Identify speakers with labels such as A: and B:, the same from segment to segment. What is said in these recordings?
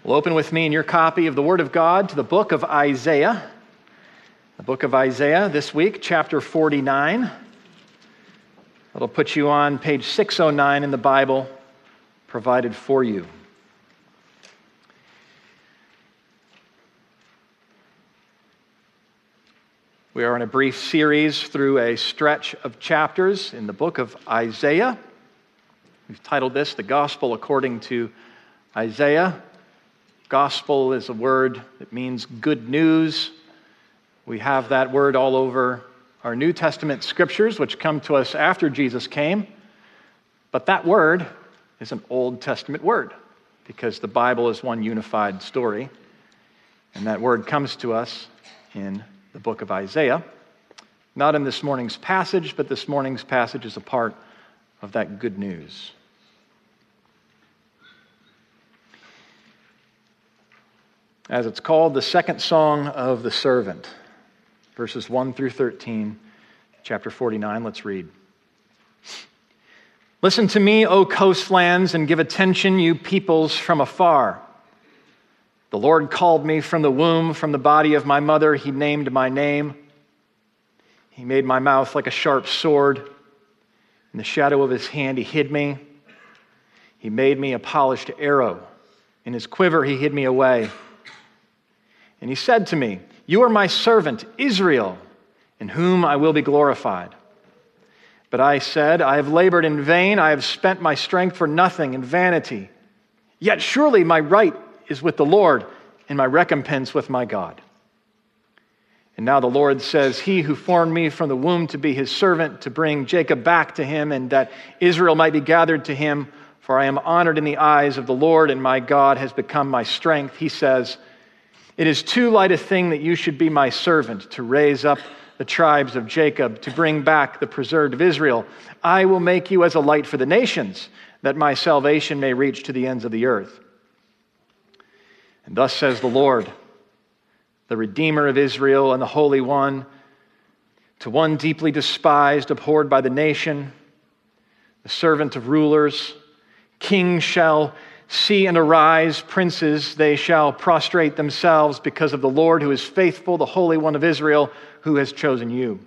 A: Well, open with me in your copy of the Word of God to the book of Isaiah. The book of Isaiah this week, chapter 49. That'll put you on page 609 in the Bible provided for you. We are in a brief series through a stretch of chapters in the book of Isaiah. We've titled this, The Gospel According to Isaiah. Gospel is a word that means good news. We have that word all over our New Testament scriptures, which come to us after Jesus came. But that word is an Old Testament word because the Bible is one unified story. And that word comes to us in the book of Isaiah. Not in this morning's passage, but this morning's passage is a part of that good news. As it's called, the second song of the servant, verses 1 through 13, chapter 49. Let's read. Listen to me, O coastlands, and give attention, you peoples from afar. The Lord called me from the womb, from the body of my mother. He named my name. He made my mouth like a sharp sword. In the shadow of his hand, he hid me. He made me a polished arrow. In his quiver, he hid me away. And he said to me, You are my servant, Israel, in whom I will be glorified. But I said, I have labored in vain. I have spent my strength for nothing in vanity. Yet surely my right is with the Lord, and my recompense with my God. And now the Lord says, He who formed me from the womb to be his servant, to bring Jacob back to him, and that Israel might be gathered to him, for I am honored in the eyes of the Lord, and my God has become my strength. He says, It is too light a thing that you should be my servant, to raise up the tribes of Jacob, to bring back the preserved of Israel. I will make you as a light for the nations, that my salvation may reach to the ends of the earth. And thus says the Lord, the Redeemer of Israel and the Holy One, to one deeply despised, abhorred by the nation, the servant of rulers, kings shall see and arise, princes, they shall prostrate themselves because of the Lord who is faithful, the Holy One of Israel, who has chosen you.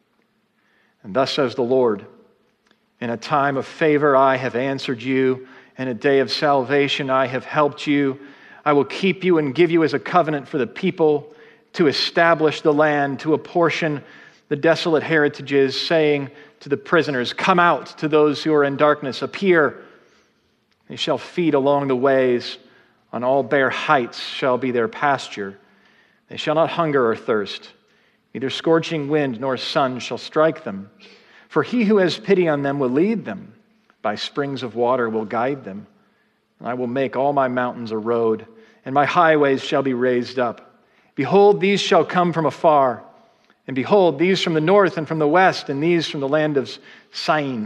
A: And thus says the Lord, in a time of favor I have answered you, in a day of salvation I have helped you. I will keep you and give you as a covenant for the people, to establish the land, to apportion the desolate heritages, saying to the prisoners, Come out, to those who are in darkness, appear. They shall feed along the ways. On all bare heights shall be their pasture. They shall not hunger or thirst. Neither scorching wind nor sun shall strike them. For he who has pity on them will lead them. By springs of water will guide them. And I will make all my mountains a road, and my highways shall be raised up. Behold, these shall come from afar. And behold, these from the north and from the west, and these from the land of Syene.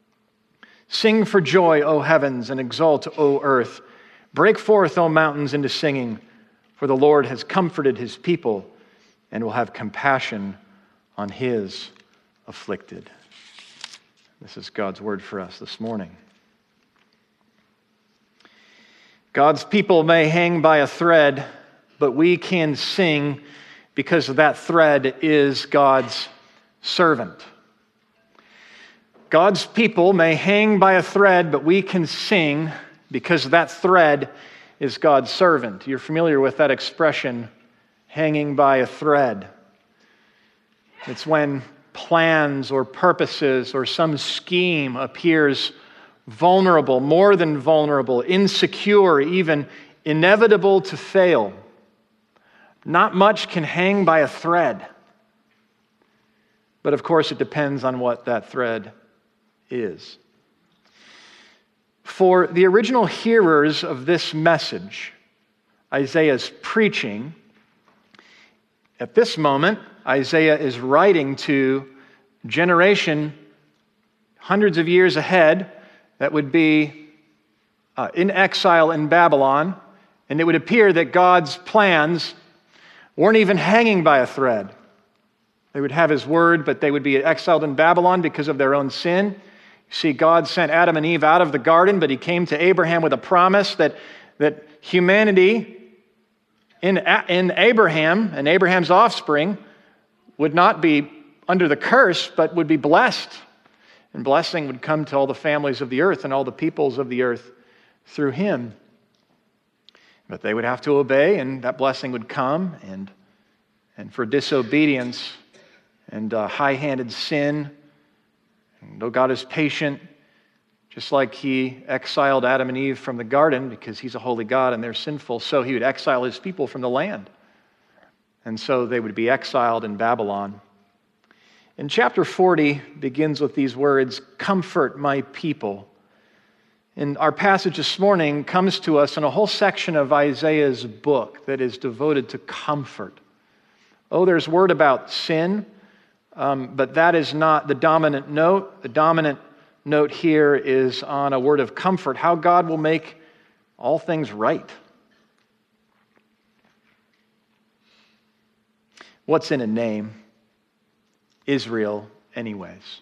A: Sing for joy, O heavens, and exult, O earth. Break forth, O mountains, into singing, for the Lord has comforted his people and will have compassion on his afflicted. This is God's word for us this morning. God's people may hang by a thread, but we can sing because that thread is God's servant. God's people may hang by a thread, but we can sing because that thread is God's servant. You're familiar with that expression, hanging by a thread. It's when plans or purposes or some scheme appears vulnerable, more than vulnerable, insecure, even inevitable to fail. Not much can hang by a thread. But of course, it depends on what that thread is. For the original hearers of this message, Isaiah's preaching, at this moment, Isaiah is writing to a generation hundreds of years ahead that would be in exile in Babylon, and it would appear that God's plans weren't even hanging by a thread. They would have his word, but they would be exiled in Babylon because of their own sin. You see, God sent Adam and Eve out of the garden, but he came to Abraham with a promise that that humanity in Abraham and Abraham's offspring would not be under the curse, but would be blessed. And blessing would come to all the families of the earth and all the peoples of the earth through him. But they would have to obey, and that blessing would come. And for disobedience and high-handed sin, and though God is patient, just like he exiled Adam and Eve from the garden because he's a holy God and they're sinful, so he would exile his people from the land. And so they would be exiled in Babylon. And chapter 40 begins with these words, "Comfort my people." And our passage this morning comes to us in a whole section of Isaiah's book that is devoted to comfort. Oh, there's word about sin, but that is not the dominant note. The dominant note here is on a word of comfort, how God will make all things right. What's in a name? Israel, anyways.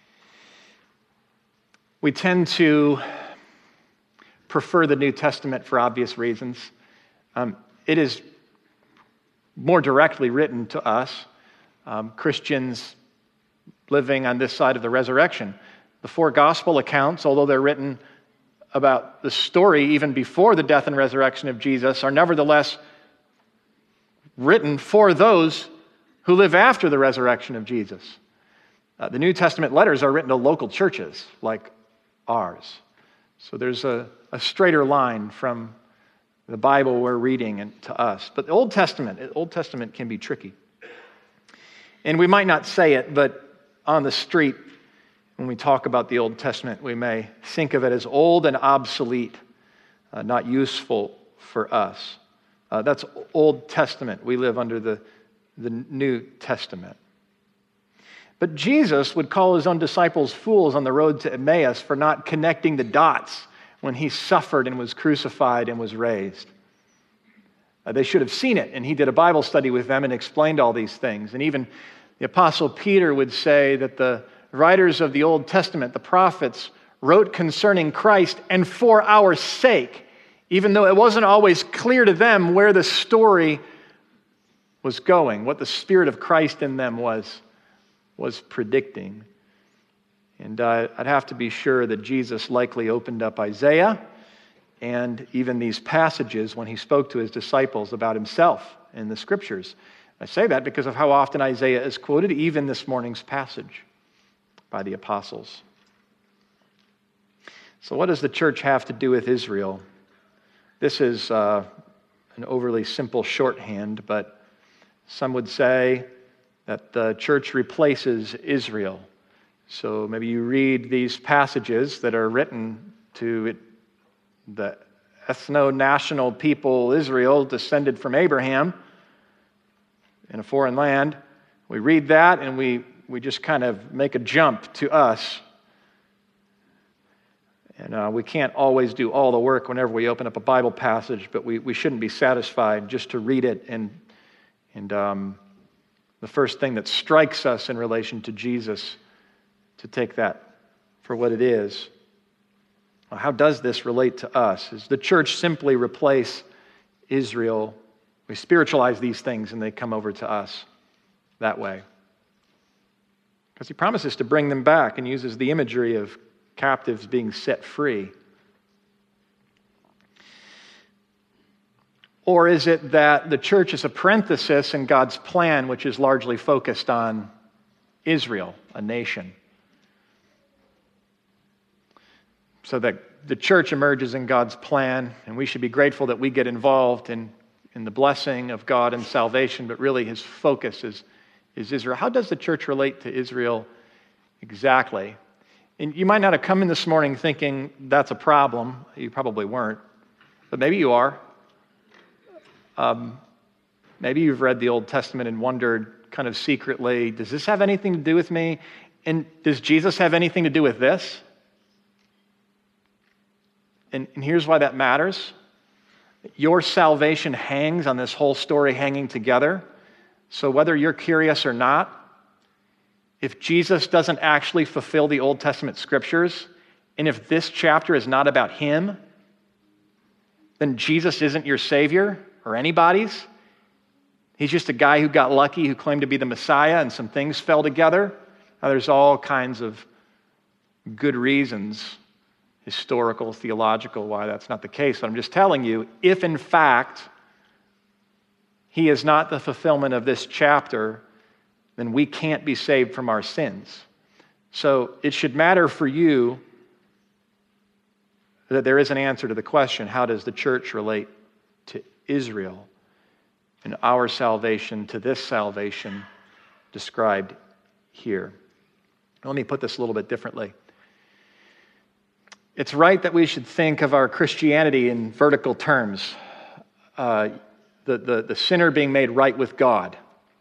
A: We tend to prefer the New Testament for obvious reasons. It is more directly written to us, Christians living on this side of the resurrection. The four gospel accounts, although they're written about the story even before the death and resurrection of Jesus, are nevertheless written for those who live after the resurrection of Jesus. The New Testament letters are written to local churches like ours. So there's a straighter line from the Bible we're reading and to us. But the Old Testament can be tricky. And we might not say it, but on the street, when we talk about the Old Testament, we may think of it as old and obsolete, not useful for us. That's Old Testament. We live under the New Testament. But Jesus would call his own disciples fools on the road to Emmaus for not connecting the dots when he suffered and was crucified and was raised. They should have seen it, and he did a Bible study with them and explained all these things. And even the Apostle Peter would say that the writers of the Old Testament, the prophets, wrote concerning Christ and for our sake, even though it wasn't always clear to them where the story was going, what the Spirit of Christ in them was predicting. And I'd have to be sure that Jesus likely opened up Isaiah and even these passages when he spoke to his disciples about himself in the Scriptures. I say that because of how often Isaiah is quoted, even this morning's passage by the apostles. So what does the church have to do with Israel? This is an overly simple shorthand, but some would say that the church replaces Israel. So maybe you read these passages that are written to the ethno-national people Israel, descended from Abraham in a foreign land. We read that and we just kind of make a jump to us. And we can't always do all the work whenever we open up a Bible passage, but we shouldn't be satisfied just to read it and the first thing that strikes us in relation to Jesus, to take that for what it is. Well, how does this relate to us? Does the church simply replace Israel? We spiritualize these things and they come over to us that way. Because he promises to bring them back and uses the imagery of captives being set free. Or is it that the church is a parenthesis in God's plan, which is largely focused on Israel, a nation? So that the church emerges in God's plan, and we should be grateful that we get involved in the blessing of God and salvation, but really his focus is Israel. How does the church relate to Israel exactly? And you might not have come in this morning thinking that's a problem. You probably weren't. But maybe you are. Maybe you've read the Old Testament and wondered kind of secretly, does this have anything to do with me? And does Jesus have anything to do with this? And here's why that matters. Your salvation hangs on this whole story hanging together. So whether you're curious or not, if Jesus doesn't actually fulfill the Old Testament scriptures, and if this chapter is not about him, then Jesus isn't your Savior or anybody's. He's just a guy who got lucky, who claimed to be the Messiah, and some things fell together. Now, there's all kinds of good reasons, historical, theological, why that's not the case. But I'm just telling you, if in fact he is not the fulfillment of this chapter, then we can't be saved from our sins. So it should matter for you that there is an answer to the question, how does the church relate to Israel and our salvation to this salvation described here? Let me put this a little bit differently. It's right that we should think of our Christianity in vertical terms. The sinner being made right with God.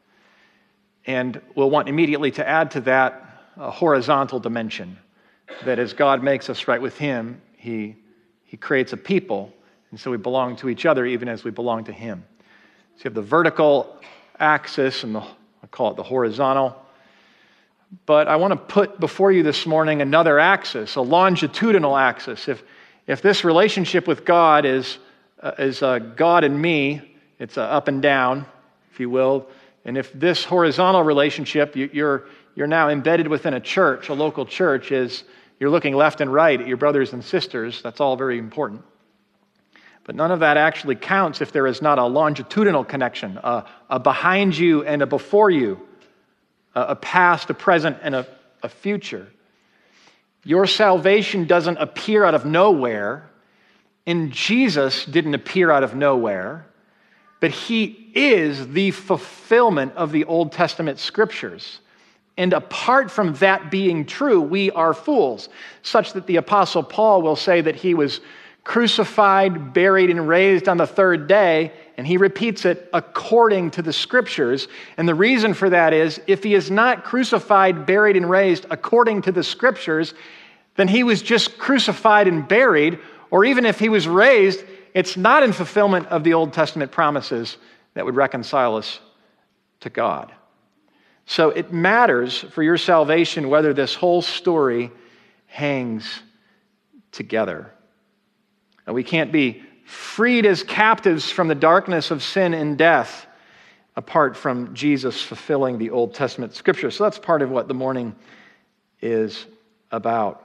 A: And we'll want immediately to add to that a horizontal dimension. That as God makes us right with Him, He creates a people, and so we belong to each other even as we belong to Him. So you have the vertical axis, and I call it the horizontal. But I want to put before you this morning another axis, a longitudinal axis. If this relationship with God is God and me, it's up and down, if you will. And if this horizontal relationship, you're now embedded within a church, a local church, is you're looking left and right at your brothers and sisters. That's all very important. But none of that actually counts if there is not a longitudinal connection, a behind you and a before you, a past, a present, and a future. Your salvation doesn't appear out of nowhere, and Jesus didn't appear out of nowhere, but He is the fulfillment of the Old Testament scriptures. And apart from that being true, we are fools, such that the Apostle Paul will say that He was crucified, buried, and raised on the third day, and he repeats it according to the scriptures. And the reason for that is, if He is not crucified, buried, and raised according to the scriptures, then He was just crucified and buried, or even if He was raised, it's not in fulfillment of the Old Testament promises that would reconcile us to God. So it matters for your salvation whether this whole story hangs together. And we can't be freed as captives from the darkness of sin and death apart from Jesus fulfilling the Old Testament scripture. So that's part of what the morning is about.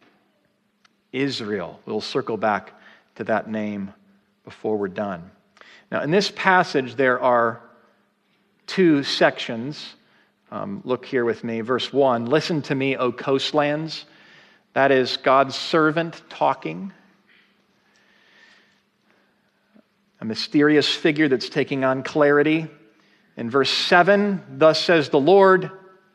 A: Israel. We'll circle back to that name before we're done. Now, in this passage, there are two sections. Look here with me. Verse 1, listen to me, O coastlands. That is God's servant talking. A mysterious figure that's taking on clarity. In verse 7, thus says the Lord.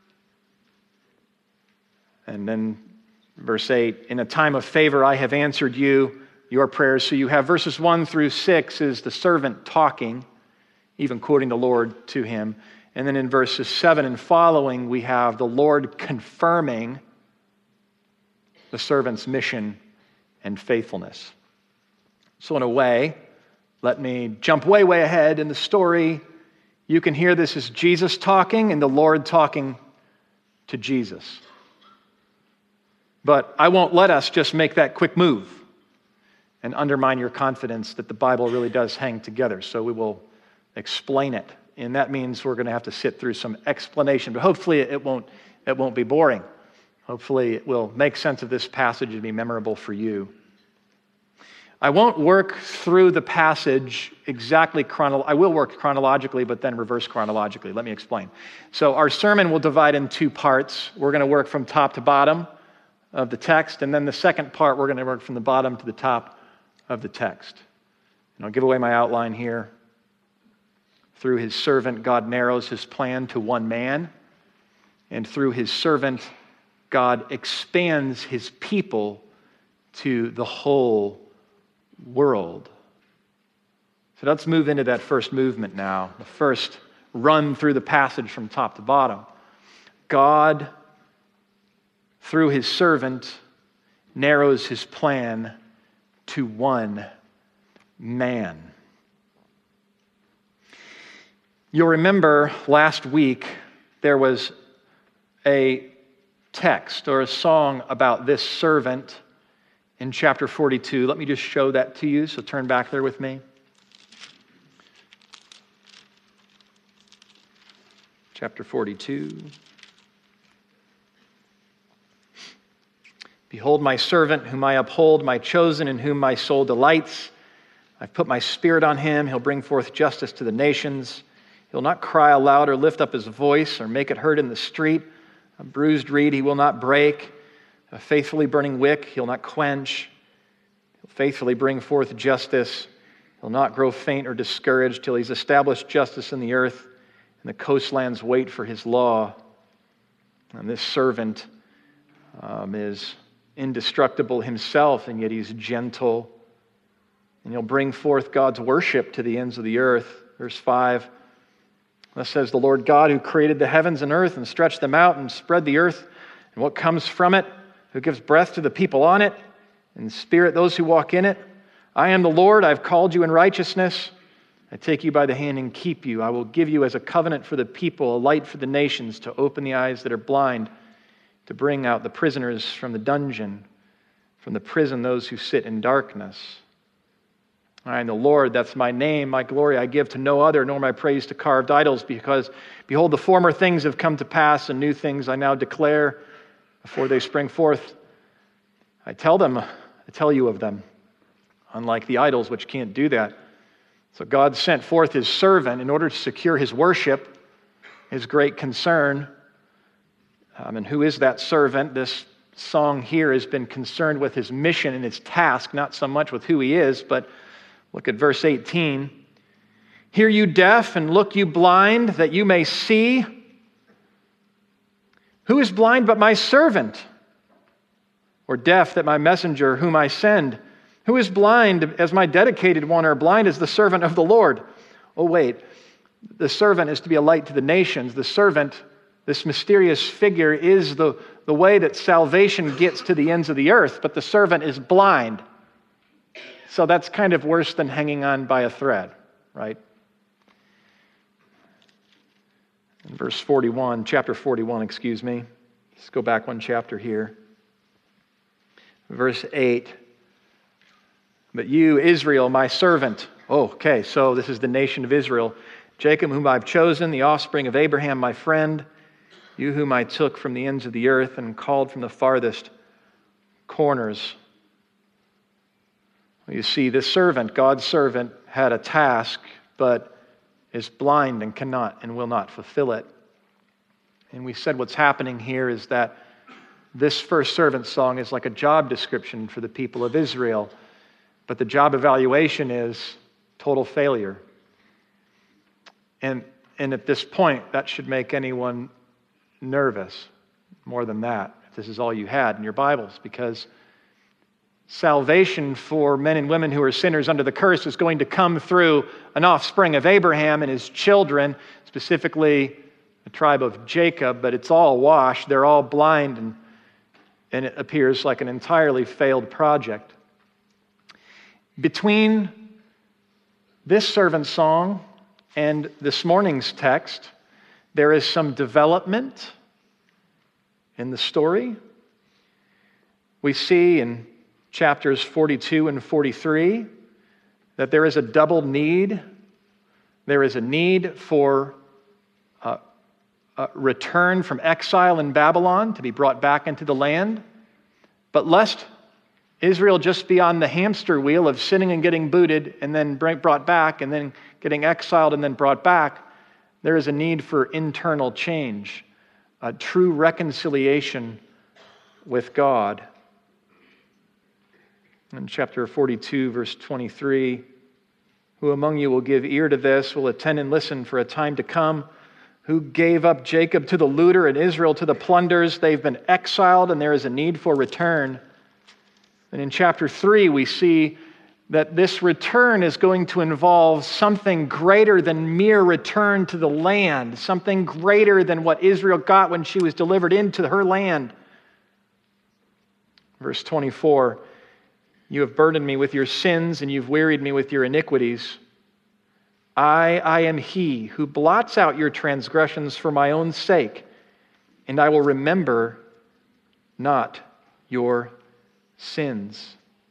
A: And then verse 8, in a time of favor I have answered you, your prayers. So you have verses 1 through 6 is the servant talking, even quoting the Lord to him. And then in verses 7 and following, we have the Lord confirming the servant's mission and faithfulness. So in a way, let me jump way, way ahead in the story. You can hear this as Jesus talking and the Lord talking to Jesus. But I won't let us just make that quick move and undermine your confidence that the Bible really does hang together. So we will explain it. And that means we're going to have to sit through some explanation. But hopefully it won't be boring. Hopefully it will make sense of this passage and be memorable for you. I won't work through the passage exactly I will work chronologically, but then reverse chronologically. Let me explain. So our sermon will divide in two parts. We're going to work from top to bottom of the text, and then the second part, we're going to work from the bottom to the top of the text. And I'll give away my outline here. Through His servant, God narrows His plan to one man, and through His servant, God expands His people to the whole world. So let's move into that first movement now, the first run through the passage from top to bottom. God, through His servant, narrows His plan to one man. You'll remember last week there was a text or a song about this servant in chapter 42. Let me just show that to you, so turn back there with me. Chapter 42. Behold my servant, whom I uphold, my chosen, in whom my soul delights. I've put my spirit on him. He'll bring forth justice to the nations. He'll not cry aloud or lift up his voice or make it heard in the street. A bruised reed he will not break. A faithfully burning wick he'll not quench. He'll faithfully bring forth justice. He'll not grow faint or discouraged till he's established justice in the earth, and the coastlands wait for his law. And this servant is indestructible himself, and yet he's gentle. And he'll bring forth God's worship to the ends of the earth. Verse 5, thus says the Lord God, who created the heavens and earth and stretched them out and spread the earth and what comes from it, who gives breath to the people on it and spirit those who walk in it. I am the Lord, I've called you in righteousness. I take you by the hand and keep you. I will give you as a covenant for the people, a light for the nations, to open the eyes that are blind, to bring out the prisoners from the dungeon, from the prison those who sit in darkness. I am the Lord, that's my name, my glory I give to no other, nor my praise to carved idols, because, behold, the former things have come to pass, and new things I now declare before they spring forth. I tell you of them, unlike the idols which can't do that. So God sent forth his servant in order to secure his worship, his great concern. And who is that servant? This song here has been concerned with his mission and his task, not so much with who he is, but look at verse 18. Hear you deaf and look you blind, that you may see. Who is blind but my servant? Or deaf that my messenger whom I send? Who is blind as my dedicated one, or blind as the servant of the Lord? Oh wait, the servant is to be a light to the nations. The servant, this mysterious figure, is the way that salvation gets to the ends of the earth, but the servant is blind. So that's kind of worse than hanging on by a thread, right? In verse 41, chapter 41, excuse me. Let's go back one chapter here. Verse 8. But you, Israel, my servant. Oh, okay, so this is the nation of Israel. Jacob, whom I've chosen, the offspring of Abraham, my friend. You whom I took from the ends of the earth and called from the farthest corners. You see, this servant, God's servant, had a task, but is blind and cannot and will not fulfill it. And we said what's happening here is that this first servant song is like a job description for the people of Israel, but the job evaluation is total failure. And at this point, that should make anyone nervous. More than that, if this is all you had in your Bibles, because salvation for men and women who are sinners under the curse is going to come through an offspring of Abraham and his children, specifically the tribe of Jacob, but it's all washed. They're all blind, and it appears like an entirely failed project. Between this servant song and this morning's text, there is some development in the story. We see in chapters 42 and 43 that there is a double need. There is a need for return from exile in Babylon to be brought back into the land. But lest Israel just be on the hamster wheel of sinning and getting booted and then brought back and then getting exiled and then brought back, there is a need for internal change, a true reconciliation with God. In chapter 42, verse 23, who among you will give ear to this, will attend and listen for a time to come? Who gave up Jacob to the looter and Israel to the plunders? They've been exiled and there is a need for return. And in chapter 3, we see that this return is going to involve something greater than mere return to the land, something greater than what Israel got when she was delivered into her land. Verse 24, you have burdened me with your sins and you've wearied me with your iniquities. I am he who blots out your transgressions for my own sake, and I will remember not your sins.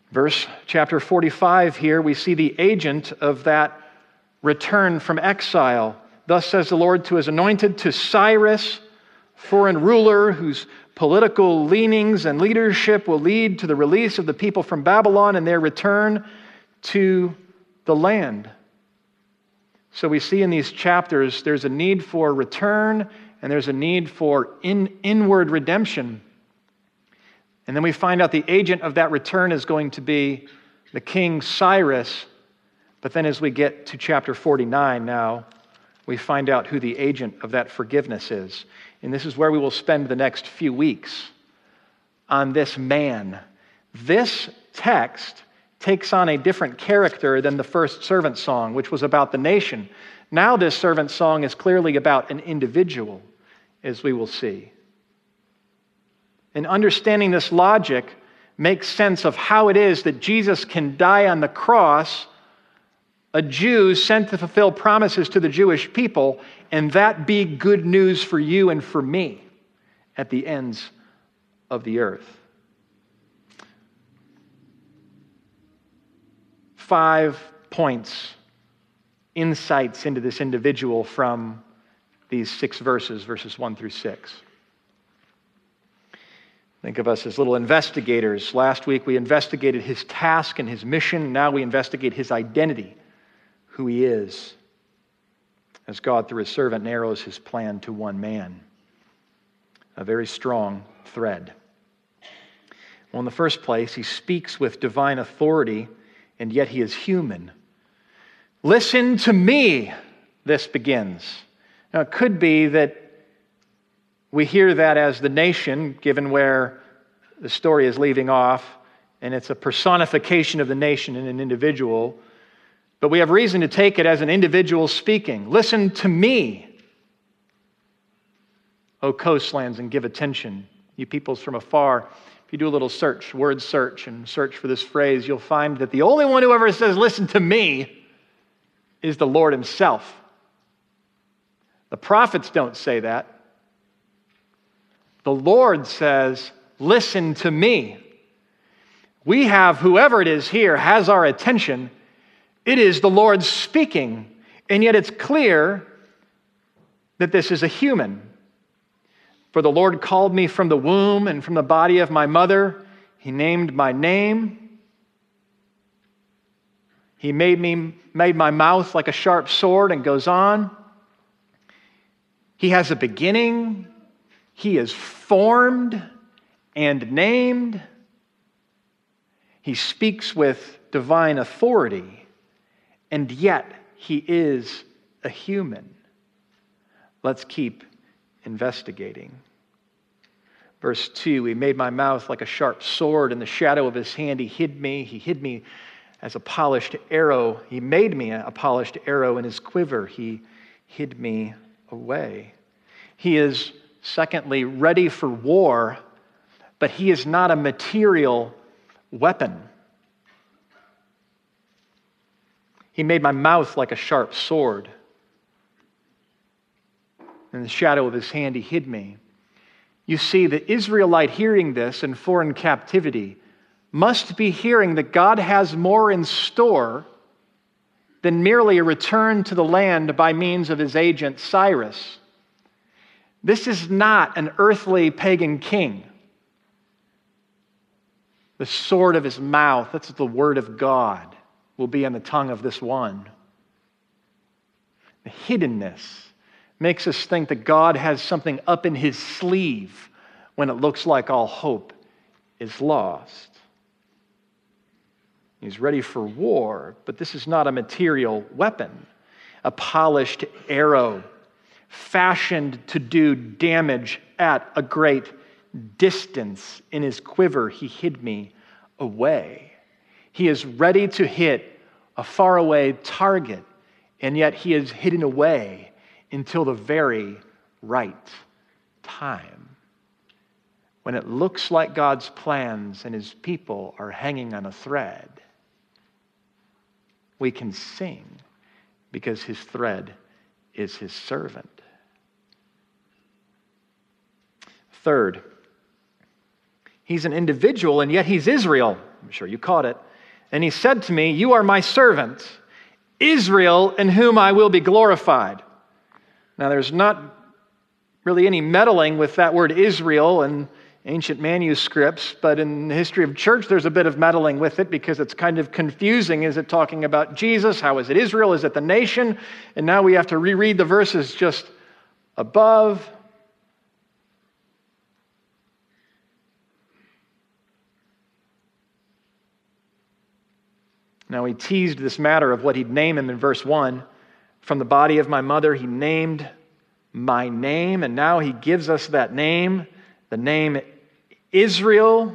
A: Chapter 45 here, we see the agent of that return from exile. Thus says the Lord to his anointed, to Cyrus, foreign ruler, whose political leanings and leadership will lead to the release of the people from Babylon and their return to the land. So we see in these chapters there's a need for return and there's a need for inward redemption. And then we find out the agent of that return is going to be the king Cyrus. But then as we get to chapter 49 now, we find out who the agent of that forgiveness is. And this is where we will spend the next few weeks on this man. This text takes on a different character than the first servant song, which was about the nation. Now this servant song is clearly about an individual, as we will see. And understanding this logic makes sense of how it is that Jesus can die on the cross, a Jew sent to fulfill promises to the Jewish people, and that be good news for you and for me at the ends of the earth. 5 points, insights into this individual from these 6 verses, verses 1 through 6. Think of us as little investigators. Last week we investigated his task and his mission. Now we investigate his identity, who he is, as God through his servant narrows his plan to one man. A very strong thread. Well, in the first place, he speaks with divine authority, and yet he is human. Listen to me, this begins. Now, it could be that we hear that as the nation, given where the story is leaving off, and it's a personification of the nation in an individual. But we have reason to take it as an individual speaking. Listen to me, O coastlands, and give attention, you peoples from afar. If you do a little search, word search, and search for this phrase, you'll find that the only one who ever says, listen to me, is the Lord himself. The prophets don't say that. The Lord says, listen to me. We have, whoever it is here, has our attention. It is the Lord speaking, and yet it's clear that this is a human. For the Lord called me from the womb and from the body of my mother. He named my name. He made my mouth like a sharp sword, and goes on. He has a beginning. He is formed and named. He speaks with divine authority, and yet he is a human. Let's keep investigating. Verse 2, he made my mouth like a sharp sword. In the shadow of his hand he hid me. He hid me as a polished arrow. He made me a polished arrow in his quiver. He hid me away. He is, secondly, ready for war, but he is not a material weapon. He made my mouth like a sharp sword. In the shadow of his hand he hid me. You see, the Israelite hearing this in foreign captivity must be hearing that God has more in store than merely a return to the land by means of his agent Cyrus. This is not an earthly pagan king. The sword of his mouth, that's the word of God, will be on the tongue of this one. The hiddenness makes us think that God has something up in his sleeve when it looks like all hope is lost. He's ready for war, but this is not a material weapon. A polished arrow fashioned to do damage at a great distance. In his quiver he hid me away. He is ready to hit a faraway target, and yet he is hidden away until the very right time. When it looks like God's plans and his people are hanging on a thread, we can sing because his thread is his servant. Third, he's an individual and yet he's Israel. I'm sure you caught it. And he said to me, "You are my servant, Israel, in whom I will be glorified." Now, there's not really any meddling with that word Israel in ancient manuscripts, but in the history of church, there's a bit of meddling with it because it's kind of confusing. Is it talking about Jesus? How is it Israel? Is it the nation? And now we have to reread the verses just above. Now, he teased this matter of what he'd name him in verse 1. From the body of my mother, he named my name, and now he gives us that name, the name Israel.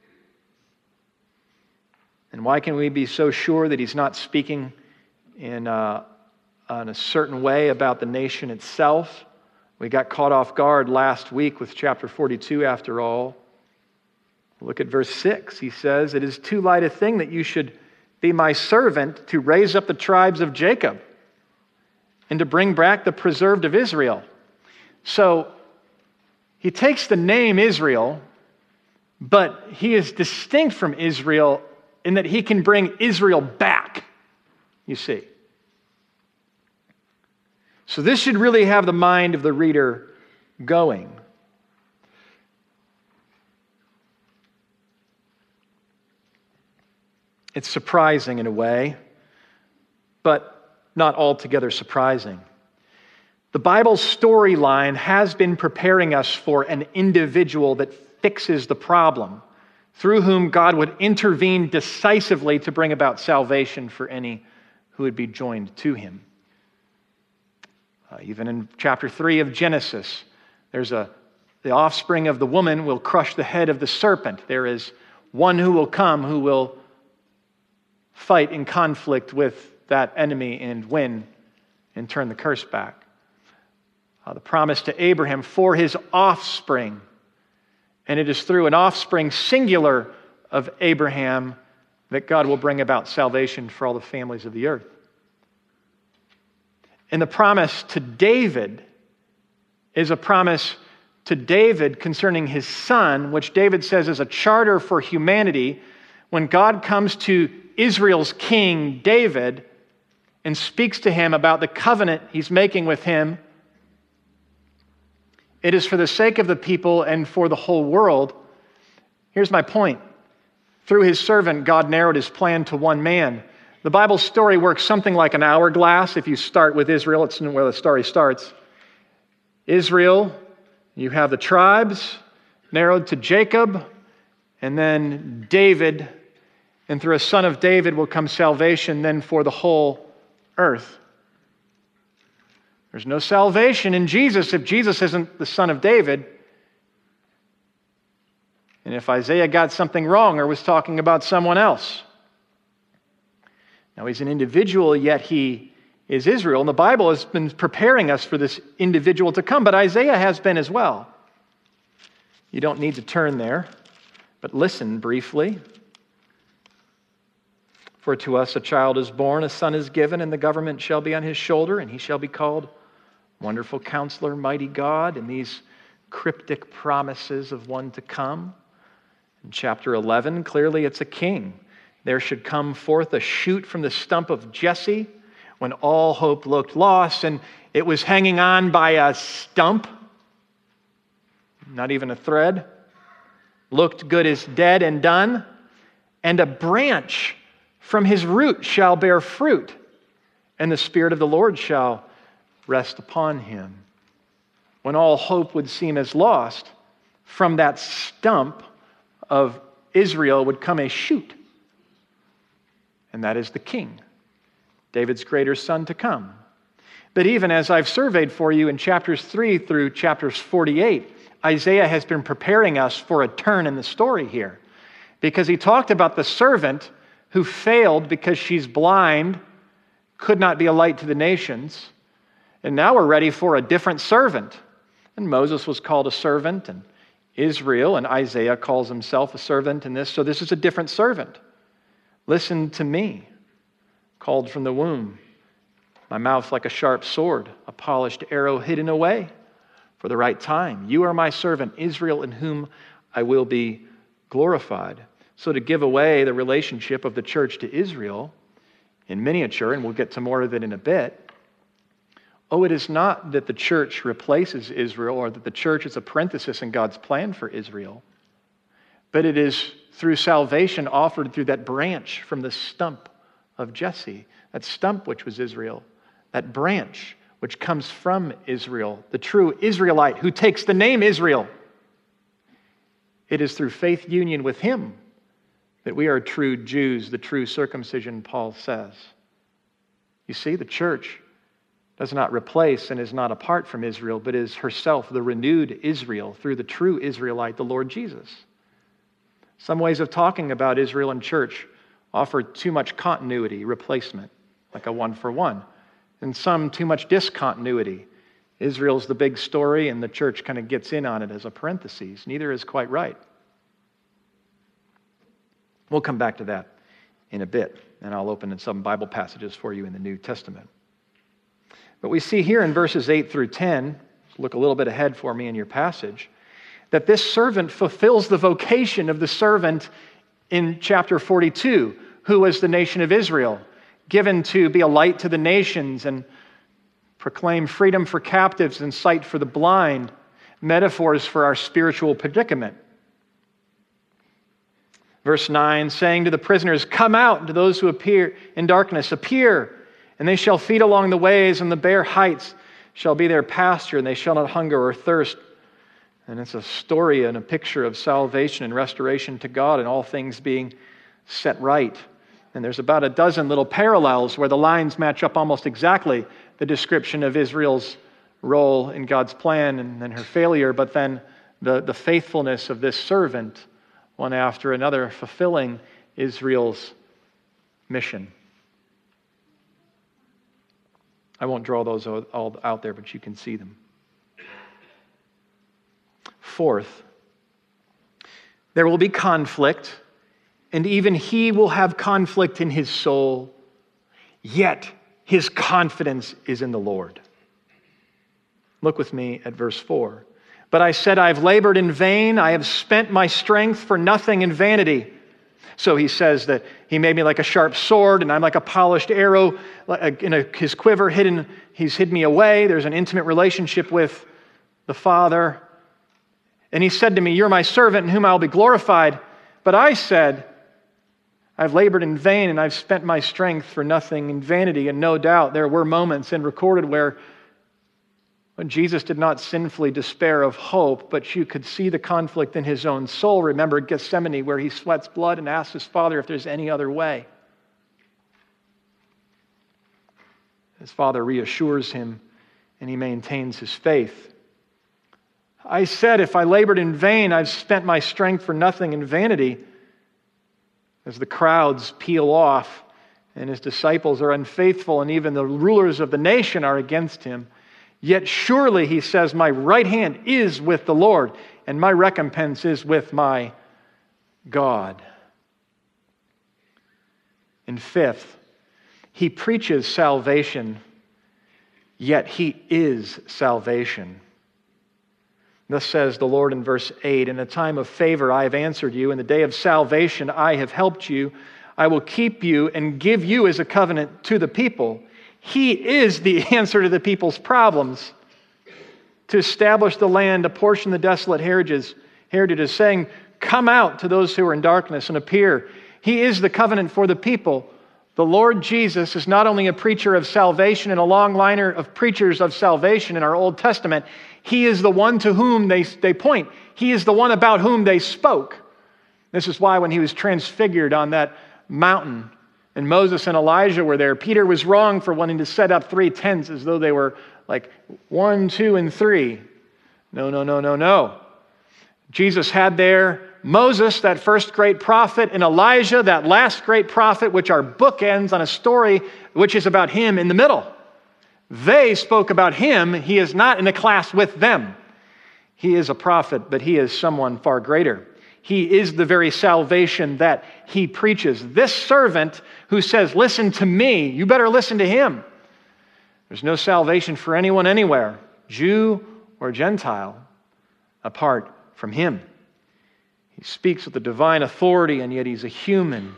A: And why can we be so sure that he's not speaking in a certain way about the nation itself? We got caught off guard last week with chapter 42, after all. Look at verse 6. He says, "It is too light a thing that you should be my servant to raise up the tribes of Jacob and to bring back the preserved of Israel." So he takes the name Israel, but he is distinct from Israel in that he can bring Israel back, you see. So this should really have the mind of the reader going. It's surprising in a way, but not altogether surprising. The Bible's storyline has been preparing us for an individual that fixes the problem, through whom God would intervene decisively to bring about salvation for any who would be joined to him. Even in chapter 3 of Genesis, there's the offspring of the woman will crush the head of the serpent. There is one who will come who will fight in conflict with that enemy and win and turn the curse back. The promise to Abraham for his offspring. And it is through an offspring singular of Abraham that God will bring about salvation for all the families of the earth. And the promise to David is a promise to David concerning his son, which David says is a charter for humanity. When God comes to Israel's king, David, and speaks to him about the covenant he's making with him, it is for the sake of the people and for the whole world. Here's my point. Through his servant, God narrowed his plan to one man. The Bible story works something like an hourglass. If you start with Israel, it's where the story starts. Israel, you have the tribes narrowed to Jacob, and then David, and through a son of David will come salvation then for the whole earth. There's no salvation in Jesus if Jesus isn't the son of David. And if Isaiah got something wrong or was talking about someone else. Now he's an individual, yet he is Israel. And the Bible has been preparing us for this individual to come, but Isaiah has been as well. You don't need to turn there, but listen briefly. "For to us a child is born, a son is given, and the government shall be on his shoulder, and he shall be called Wonderful Counselor, Mighty God," and these cryptic promises of one to come. In chapter 11, clearly it's a king. "There should come forth a shoot from the stump of Jesse," when all hope looked lost, and it was hanging on by a stump, not even a thread, looked good as dead and done, "and a branch from his root shall bear fruit, and the Spirit of the Lord shall rest upon him." When all hope would seem as lost, from that stump of Israel would come a shoot. And that is the king, David's greater son to come. But even as I've surveyed for you in chapters 3 through chapters 48, Isaiah has been preparing us for a turn in the story here. Because he talked about the servant who failed because she's blind, could not be a light to the nations. And now we're ready for a different servant. And Moses was called a servant, and Israel, and Isaiah calls himself a servant in this. So this is a different servant. "Listen to me, called from the womb, my mouth like a sharp sword, a polished arrow hidden away for the right time. You are my servant, Israel, in whom I will be glorified." So to give away the relationship of the church to Israel in miniature, and we'll get to more of it in a bit, it is not that the church replaces Israel or that the church is a parenthesis in God's plan for Israel, but it is through salvation offered through that branch from the stump of Jesse, that stump which was Israel, that branch which comes from Israel, the true Israelite who takes the name Israel. It is through faith union with him that we are true Jews, the true circumcision, Paul says. You see, the church does not replace and is not apart from Israel, but is herself the renewed Israel through the true Israelite, the Lord Jesus. Some ways of talking about Israel and church offer too much continuity, replacement, like a one-for-one, and some too much discontinuity. Israel's the big story, and the church kind of gets in on it as a parenthesis. Neither is quite right. We'll come back to that in a bit, and I'll open in some Bible passages for you in the New Testament. But we see here in verses 8 through 10, look a little bit ahead for me in your passage, that this servant fulfills the vocation of the servant in chapter 42, who was the nation of Israel, given to be a light to the nations and proclaim freedom for captives and sight for the blind, metaphors for our spiritual predicament. Verse 9, saying to the prisoners, "Come out," and to those who appear in darkness, "Appear, and they shall feed along the ways, and the bare heights shall be their pasture, and they shall not hunger or thirst." And it's a story and a picture of salvation and restoration to God and all things being set right. And there's about a dozen little parallels where the lines match up almost exactly, the description of Israel's role in God's plan and then her failure, but then the faithfulness of this servant, one after another, fulfilling Israel's mission. I won't draw those all out there, but you can see them. Fourth, there will be conflict, and even he will have conflict in his soul, yet his confidence is in the Lord. Look with me at verse 4. "But I said, I've labored in vain, I have spent my strength for nothing in vanity." So he says that he made me like a sharp sword, and I'm like a polished arrow in his quiver hidden. He's hid me away. There's an intimate relationship with the Father. And he said to me, "You're my servant in whom I will be glorified." But I said, "I've labored in vain, and I've spent my strength for nothing in vanity." And no doubt there were moments and recorded where when Jesus did not sinfully despair of hope, but you could see the conflict in his own soul. Remember Gethsemane, where he sweats blood and asks his Father if there's any other way. His Father reassures him, and he maintains his faith. I said, if I labored in vain, I've spent my strength for nothing in vanity. As the crowds peel off, and his disciples are unfaithful, and even the rulers of the nation are against him, yet surely, he says, my right hand is with the Lord, and my recompense is with my God. And fifth, he preaches salvation, yet he is salvation. Thus says the Lord in verse 8, "In a time of favor I have answered you. In the day of salvation I have helped you. I will keep you and give you as a covenant to the people." He is the answer to the people's problems. To establish the land, apportion the desolate heritages, saying, "Come out to those who are in darkness and appear." He is the covenant for the people. The Lord Jesus is not only a preacher of salvation in a long line of preachers of salvation in our Old Testament, he is the one to whom they point. He is the one about whom they spoke. This is why when he was transfigured on that mountain and Moses and Elijah were there, Peter was wrong for wanting to set up 3 tents as though they were like 1, 2, and 3. No. Jesus had there Moses, that first great prophet, and Elijah, that last great prophet, which are bookends on a story which is about him in the middle. They spoke about him. He is not in a class with them. He is a prophet, but he is someone far greater. He is the very salvation that he preaches. This servant who says, "Listen to me," you better listen to him. There's no salvation for anyone anywhere, Jew or Gentile, apart from him. He speaks with the divine authority, and yet he's a human.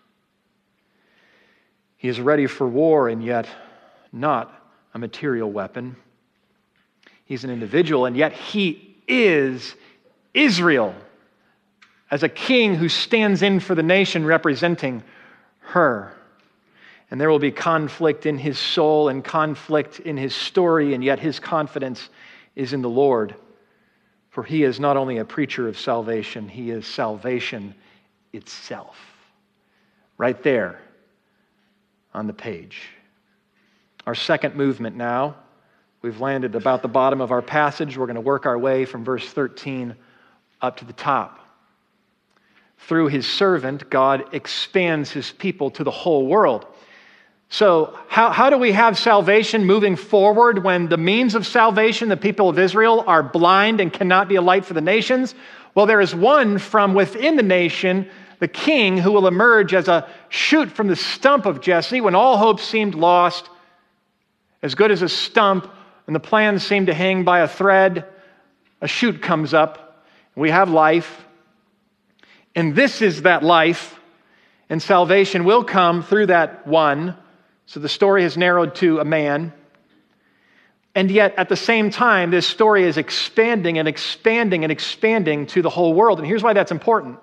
A: He is ready for war, and yet not a material weapon. He's an individual, and yet he is Israel, as a king who stands in for the nation representing her. And there will be conflict in his soul and conflict in his story, and yet his confidence is in the Lord. For he is not only a preacher of salvation, he is salvation itself. Right there on the page. Our second movement now. We've landed about the bottom of our passage. We're going to work our way from verse 13 up to the top. Through his servant, God expands his people to the whole world. So how do we have salvation moving forward when the means of salvation, the people of Israel, are blind and cannot be a light for the nations? Well, there is one from within the nation, the king, who will emerge as a shoot from the stump of Jesse when all hope seemed lost, as good as a stump, and the plans seem to hang by a thread. A shoot comes up. We have life. And this is that life. And salvation will come through that one. So the story has narrowed to a man. And yet, at the same time, this story is expanding and expanding and expanding to the whole world. And here's why that's important.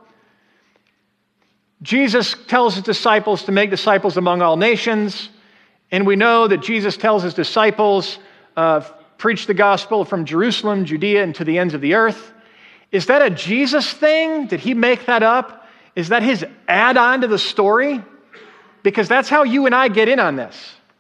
A: Jesus tells his disciples to make disciples among all nations. And we know that Jesus tells his disciples, preach the gospel from Jerusalem, Judea, and to the ends of the earth. Is that a Jesus thing? Did he make that up? Is that his add-on to the story? Because that's how you and I get in on this.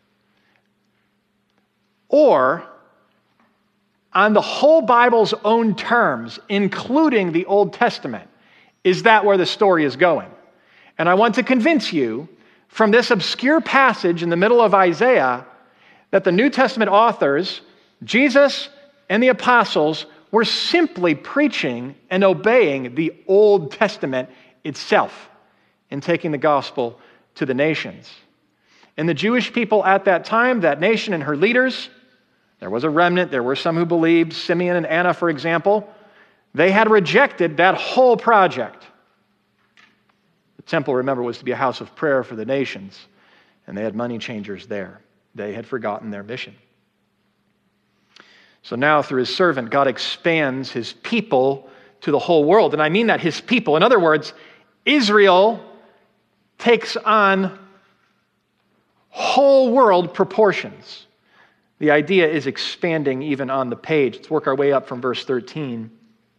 A: Or, on the whole Bible's own terms, including the Old Testament, is that where the story is going? And I want to convince you from this obscure passage in the middle of Isaiah that the New Testament authors, Jesus and the apostles, were simply preaching and obeying the Old Testament itself in taking the gospel to the nations. And the Jewish people at that time, that nation and her leaders, there was a remnant, there were some who believed, Simeon and Anna, for example, they had rejected that whole project. The temple, remember, was to be a house of prayer for the nations, and they had money changers there. They had forgotten their mission. So now, through his servant, God expands his people to the whole world. And I mean that, his people. In other words, Israel takes on whole world proportions. The idea is expanding even on the page. Let's work our way up from verse 13.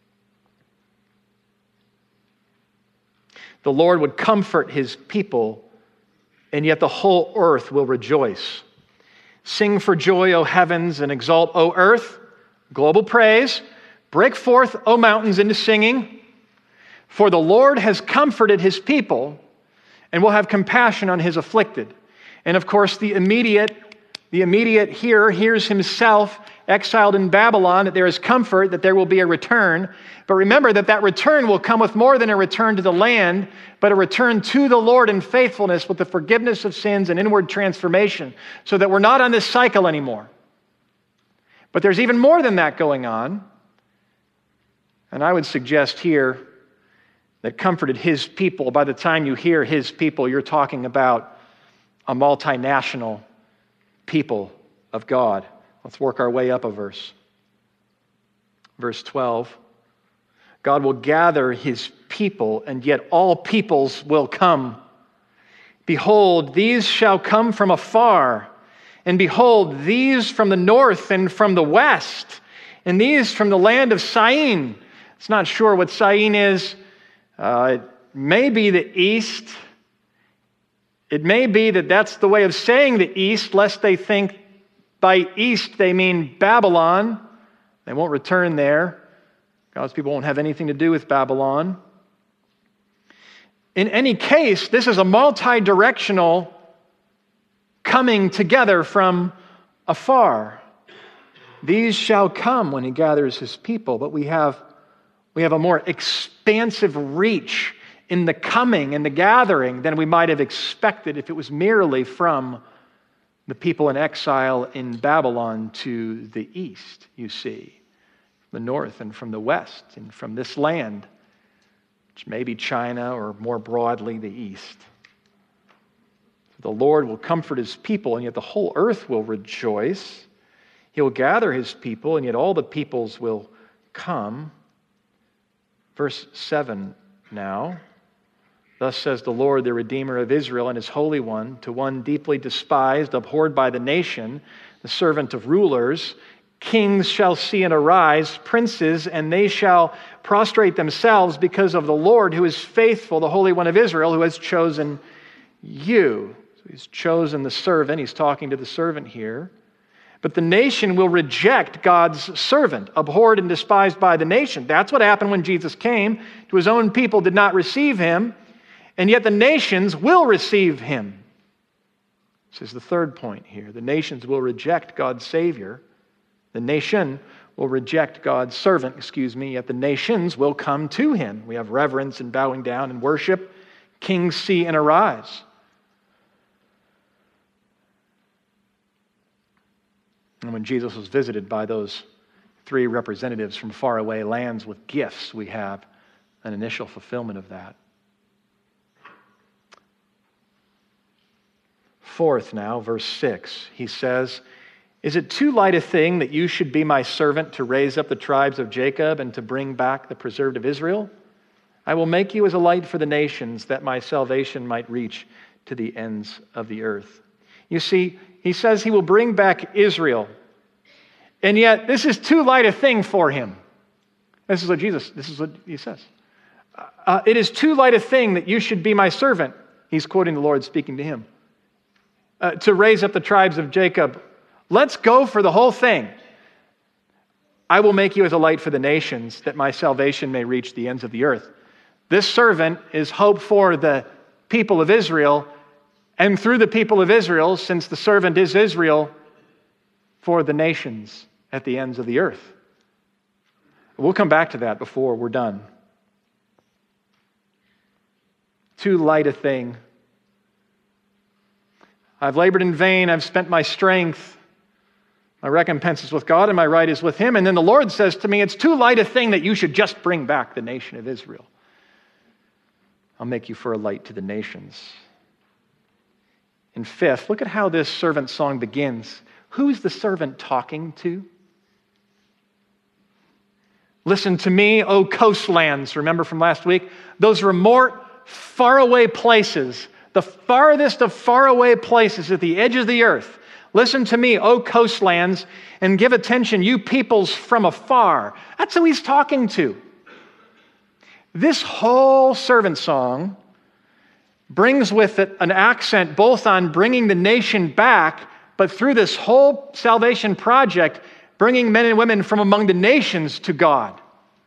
A: The Lord would comfort his people, and yet the whole earth will rejoice. Sing for joy, O heavens, and exalt, O earth. Global praise. Break forth, O mountains, into singing. For the Lord has comforted his people and will have compassion on his afflicted. And of course, the immediate hearer hears himself exiled in Babylon, that there is comfort, that there will be a return. But remember that return will come with more than a return to the land, but a return to the Lord in faithfulness with the forgiveness of sins and inward transformation, so that we're not on this cycle anymore. But there's even more than that going on. And I would suggest here that comforted his people. By the time you hear his people, you're talking about a multinational people of God. Let's work our way up a verse. Verse 12. God will gather his people, and yet all peoples will come. Behold, these shall come from afar, and behold, these from the north and from the west, and these from the land of Syene. It's not sure what Syene is. It may be the east. It may be that that's the way of saying the east, lest they think by east they mean Babylon. They won't return there. God's people won't have anything to do with Babylon. In any case, this is a multi-directional coming together from afar. These shall come when he gathers his people, but we have a more expansive reach in the coming and the gathering than we might have expected if it was merely from the people in exile in Babylon to the east, you see, the north and from the west and from this land. which may be China or more broadly the East. The Lord will comfort his people, and yet the whole earth will rejoice. He will gather his people, and yet all the peoples will come. Verse 7 now. Thus says the Lord, the Redeemer of Israel and his Holy One, to one deeply despised, abhorred by the nation, the servant of rulers, kings shall see and arise, princes, and they shall prostrate themselves because of the Lord who is faithful, the Holy One of Israel, who has chosen you. So he's chosen the servant. He's talking to the servant here. But the nation will reject God's servant, abhorred and despised by the nation. That's what happened when Jesus came. To his own people did not receive him, and yet the nations will receive him. This is the third point here. The nations will reject God's Savior. The nation will reject God's servant, yet the nations will come to him. We have reverence and bowing down and worship. Kings see and arise. And when Jesus was visited by those three representatives from faraway lands with gifts, we have an initial fulfillment of that. Fourth now, verse 6, he says, is it too light a thing that you should be my servant to raise up the tribes of Jacob and to bring back the preserved of Israel? I will make you as a light for the nations, that my salvation might reach to the ends of the earth. You see, he says he will bring back Israel. And yet, this is too light a thing for him. This is what he says. It is too light a thing that you should be my servant. He's quoting the Lord speaking to him. To raise up the tribes of Jacob. Let's go for the whole thing. I will make you as a light for the nations, that my salvation may reach the ends of the earth. This servant is hope for the people of Israel, and through the people of Israel, since the servant is Israel, for the nations at the ends of the earth. We'll come back to that before we're done. Too light a thing. I've labored in vain, I've spent my strength. My recompense is with God and my right is with him. And then the Lord says to me, it's too light a thing that you should just bring back the nation of Israel. I'll make you for a light to the nations. And fifth, look at how this servant song begins. Who's the servant talking to? Listen to me, O coastlands. Remember from last week? Those remote, faraway places, the farthest of faraway places at the edge of the earth. Listen to me, O coastlands, and give attention, you peoples from afar. That's who he's talking to. This whole servant song brings with it an accent both on bringing the nation back, but through this whole salvation project, bringing men and women from among the nations to God.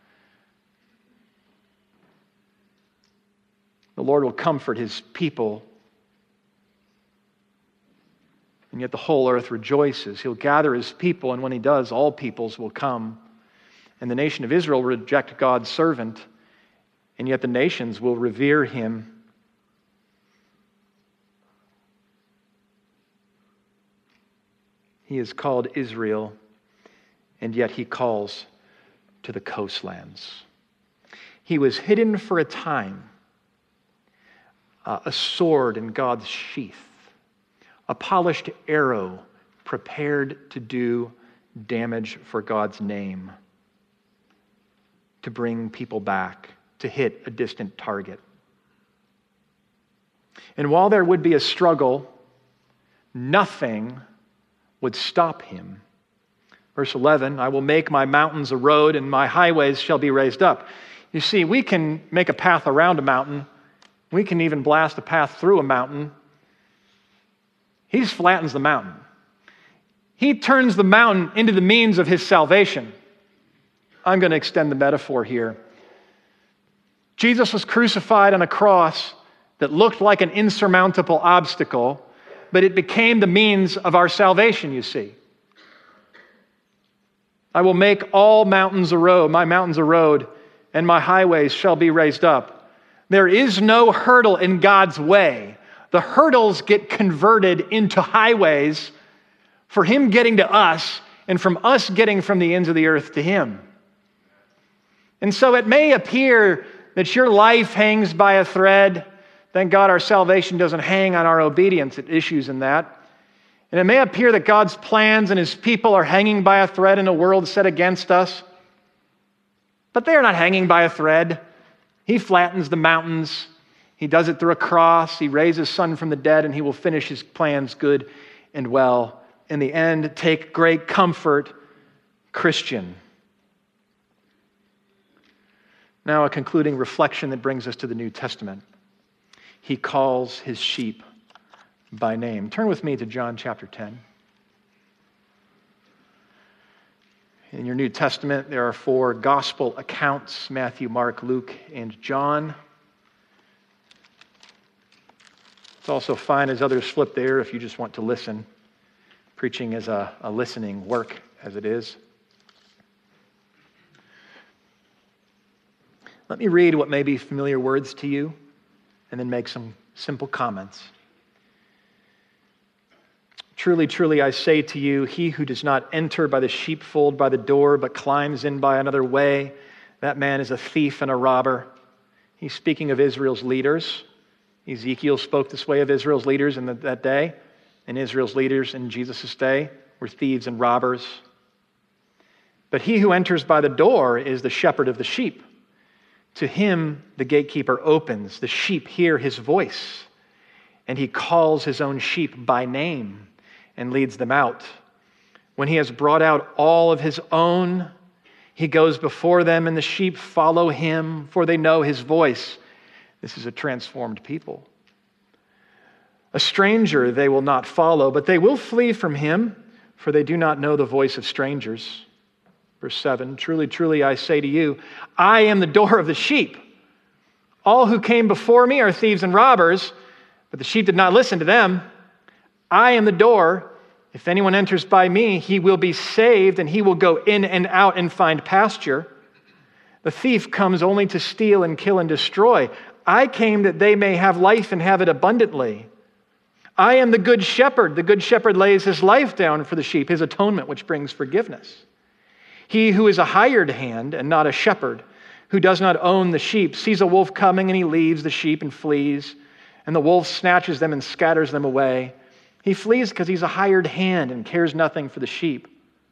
A: The Lord will comfort his people, and yet the whole earth rejoices. He'll gather his people, and when he does, all peoples will come. And the nation of Israel will reject God's servant, and yet the nations will revere him. He is called Israel, and yet he calls to the coastlands. He was hidden for a time, a sword in God's sheath, a polished arrow prepared to do damage for God's name, to bring people back, to hit a distant target. And while there would be a struggle, nothing would stop him. Verse 11, I will make my mountains a road and my highways shall be raised up. You see, we can make a path around a mountain. We can even blast a path through a mountain. He just flattens the mountain. He turns the mountain into the means of his salvation. I'm going to extend the metaphor here. Jesus was crucified on a cross that looked like an insurmountable obstacle, but it became the means of our salvation, you see. I will make all mountains a road, my mountains a road, and my highways shall be raised up. There is no hurdle in God's way. The hurdles get converted into highways for him getting to us and from us getting from the ends of the earth to him. And so it may appear that your life hangs by a thread. Thank God our salvation doesn't hang on our obedience. It issues in that. And it may appear that God's plans and his people are hanging by a thread in a world set against us. But they are not hanging by a thread. He flattens the mountains. He does it through a cross. He raises his Son from the dead, and he will finish his plans good and well. In the end, take great comfort, Christian. Now, a concluding reflection that brings us to the New Testament. He calls his sheep by name. Turn with me to John chapter 10. In your New Testament, there are 4 gospel accounts: Matthew, Mark, Luke, and John. It's also fine as others flip there if you just want to listen. Preaching is a listening work, as it is. Let me read what may be familiar words to you and then make some simple comments. Truly, truly, I say to you, he who does not enter by the sheepfold by the door, but climbs in by another way, that man is a thief and a robber. He's speaking of Israel's leaders. Ezekiel spoke this way of Israel's leaders in that day, and Israel's leaders in Jesus' day were thieves and robbers. But he who enters by the door is the shepherd of the sheep. To him the gatekeeper opens. The sheep hear his voice, and he calls his own sheep by name and leads them out. When he has brought out all of his own, he goes before them, and the sheep follow him, for they know his voice. This is a transformed people. A stranger they will not follow, but they will flee from him, for they do not know the voice of strangers. Verse 7, truly, truly, I say to you, I am the door of the sheep. All who came before me are thieves and robbers, but the sheep did not listen to them. I am the door. If anyone enters by me, he will be saved, and he will go in and out and find pasture. The thief comes only to steal and kill and destroy. I came that they may have life and have it abundantly. I am the good shepherd. The good shepherd lays his life down for the sheep, his atonement, which brings forgiveness. He who is a hired hand and not a shepherd, who does not own the sheep, sees a wolf coming, and he leaves the sheep and flees, and the wolf snatches them and scatters them away. He flees because he's a hired hand and cares nothing for the sheep.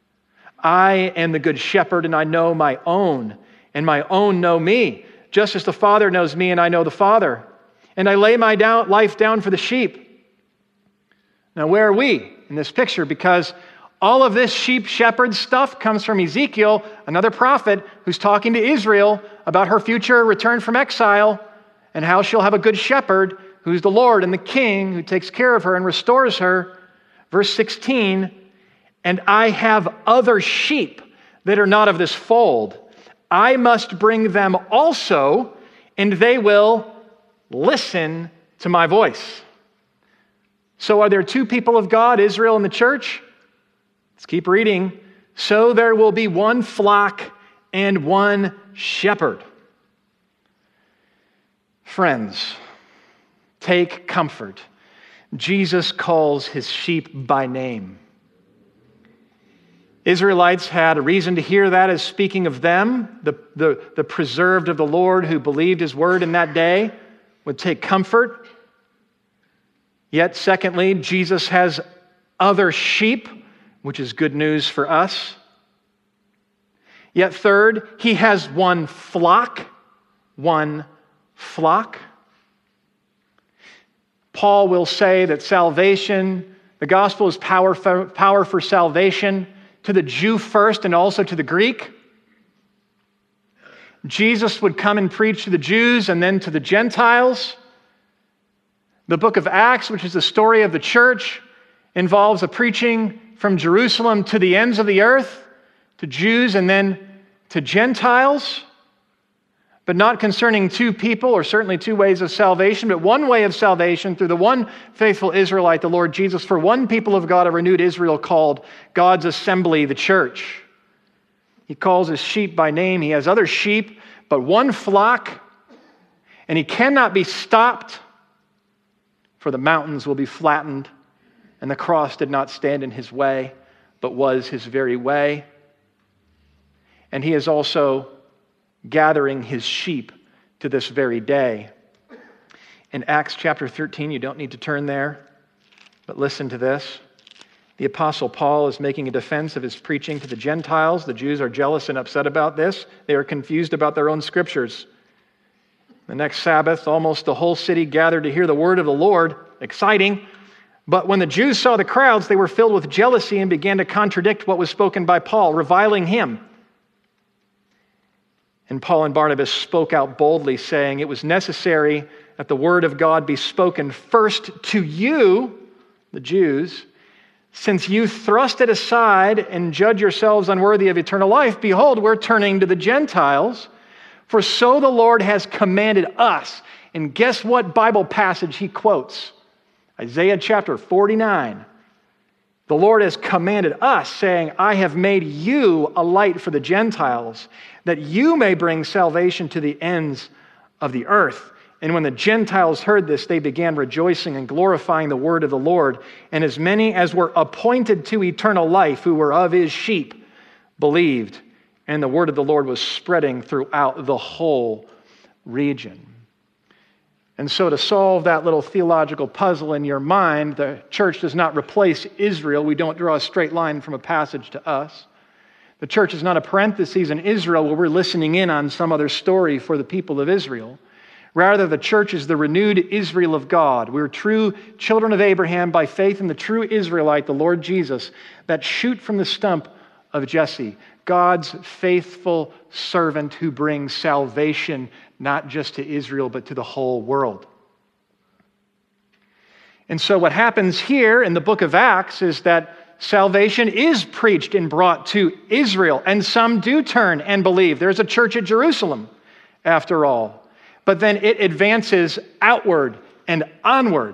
A: I am the good shepherd, and I know my own, and my own know me, just as the Father knows me, and I know the Father. And I lay my life down for the sheep. Now, where are we in this picture? Because all of this sheep shepherd stuff comes from Ezekiel, another prophet who's talking to Israel about her future return from exile and how she'll have a good shepherd who's the Lord and the King who takes care of her and restores her. Verse 16, and I have other sheep that are not of this fold. I must bring them also, and they will listen to my voice. So are there 2 people of God, Israel and the church? Let's keep reading. So there will be 1 flock and 1 shepherd. Friends, take comfort. Jesus calls his sheep by name. Israelites had a reason to hear that as speaking of them. The preserved of the Lord who believed his word in that day would take comfort. Yet, secondly, Jesus has other sheep, which is good news for us. Yet third, he has 1 flock. 1 flock. Paul will say that salvation, the gospel is power for salvation to the Jew first and also to the Greek. Jesus would come and preach to the Jews and then to the Gentiles. The book of Acts, which is the story of the church, involves a preaching from Jerusalem to the ends of the earth, to Jews and then to Gentiles, but not concerning 2 people or certainly 2 ways of salvation, but 1 way of salvation through the one faithful Israelite, the Lord Jesus, for 1 people of God, a renewed Israel called God's assembly, the church. He calls his sheep by name. He has other sheep, but 1 flock, and he cannot be stopped, for the mountains will be flattened, and the cross did not stand in his way, but was his very way. And he is also gathering his sheep to this very day. In Acts chapter 13, you don't need to turn there, but listen to this. The Apostle Paul is making a defense of his preaching to the Gentiles. The Jews are jealous and upset about this. They are confused about their own scriptures. The next Sabbath, almost the whole city gathered to hear the word of the Lord. Exciting. But when the Jews saw the crowds, they were filled with jealousy and began to contradict what was spoken by Paul, reviling him. And Paul and Barnabas spoke out boldly, saying, "It was necessary that the word of God be spoken first to you, the Jews, since you thrust it aside and judge yourselves unworthy of eternal life. Behold, we're turning to the Gentiles, for so the Lord has commanded us." And guess what Bible passage he quotes? Isaiah chapter 49. The Lord has commanded us, saying, "I have made you a light for the Gentiles, that you may bring salvation to the ends of the earth." And when the Gentiles heard this, they began rejoicing and glorifying the word of the Lord. And as many as were appointed to eternal life, who were of his sheep, believed. And the word of the Lord was spreading throughout the whole region. And so to solve that little theological puzzle in your mind, the church does not replace Israel. We don't draw a straight line from a passage to us. The church is not a parenthesis in Israel where we're listening in on some other story for the people of Israel. Rather, the church is the renewed Israel of God. We're true children of Abraham by faith in the true Israelite, the Lord Jesus, that shoot from the stump of Jesse, God's faithful servant who brings salvation not just to Israel, but to the whole world. And so what happens here in the book of Acts is that salvation is preached and brought to Israel, and some do turn and believe. There's a church at Jerusalem, after all. But then it advances outward and onward.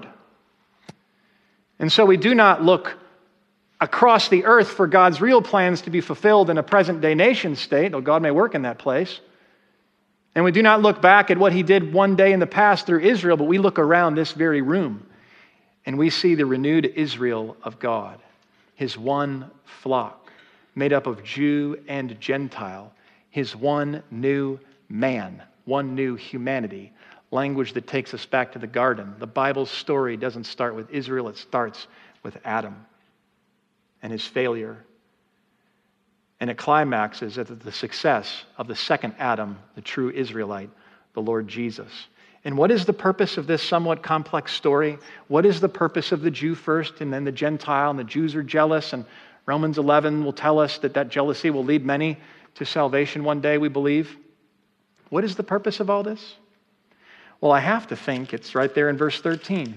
A: And so we do not look across the earth for God's real plans to be fulfilled in a present-day nation state, though God may work in that place. And we do not look back at what he did one day in the past through Israel, but we look around this very room and we see the renewed Israel of God, his one flock, made up of Jew and Gentile, his one new man, one new humanity, language that takes us back to the garden. The Bible's story doesn't start with Israel, it starts with Adam and his failure. And it climaxes at the success of the second Adam, the true Israelite, the Lord Jesus. And what is the purpose of this somewhat complex story? What is the purpose of the Jew first and then the Gentile? And the Jews are jealous, and Romans 11 will tell us that jealousy will lead many to salvation one day, we believe. What is the purpose of all this? Well, I have to think it's right there in verse 13.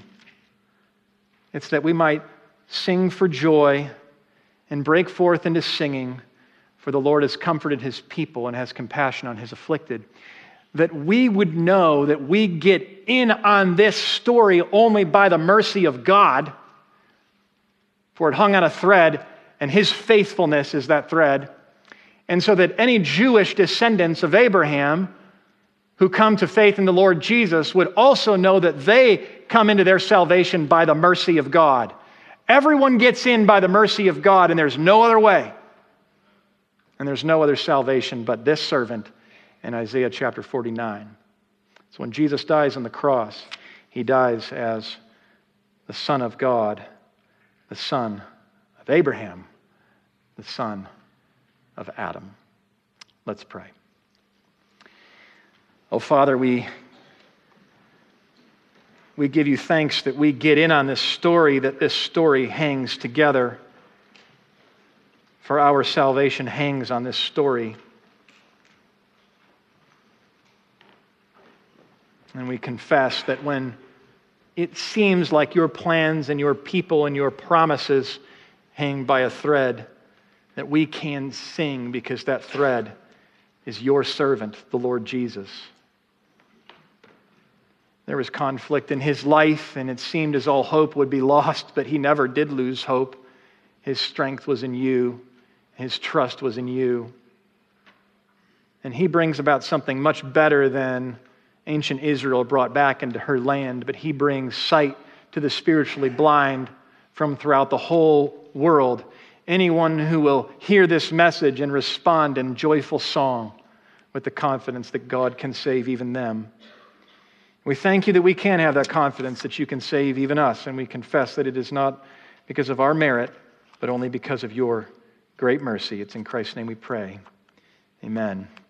A: It's that we might sing for joy and break forth into singing, for the Lord has comforted his people and has compassion on his afflicted. That we would know that we get in on this story only by the mercy of God, for it hung on a thread, and his faithfulness is that thread. And so that any Jewish descendants of Abraham who come to faith in the Lord Jesus would also know that they come into their salvation by the mercy of God. Everyone gets in by the mercy of God, and there's no other way. And there's no other salvation but this servant in Isaiah chapter 49. So when Jesus dies on the cross, he dies as the Son of God, the son of Abraham, the son of Adam. Let's pray. Oh, Father, we give you thanks that we get in on this story, that this story hangs together. For our salvation hangs on this story. And we confess that when it seems like your plans and your people and your promises hang by a thread, that we can sing because that thread is your servant, the Lord Jesus. There was conflict in his life, and it seemed as all hope would be lost, but he never did lose hope. His strength was in you. His trust was in you. And he brings about something much better than ancient Israel brought back into her land, but he brings sight to the spiritually blind from throughout the whole world. Anyone who will hear this message and respond in joyful song with the confidence that God can save even them. We thank you that we can have that confidence that you can save even us, and we confess that it is not because of our merit, but only because of your great mercy. It's in Christ's name we pray. Amen.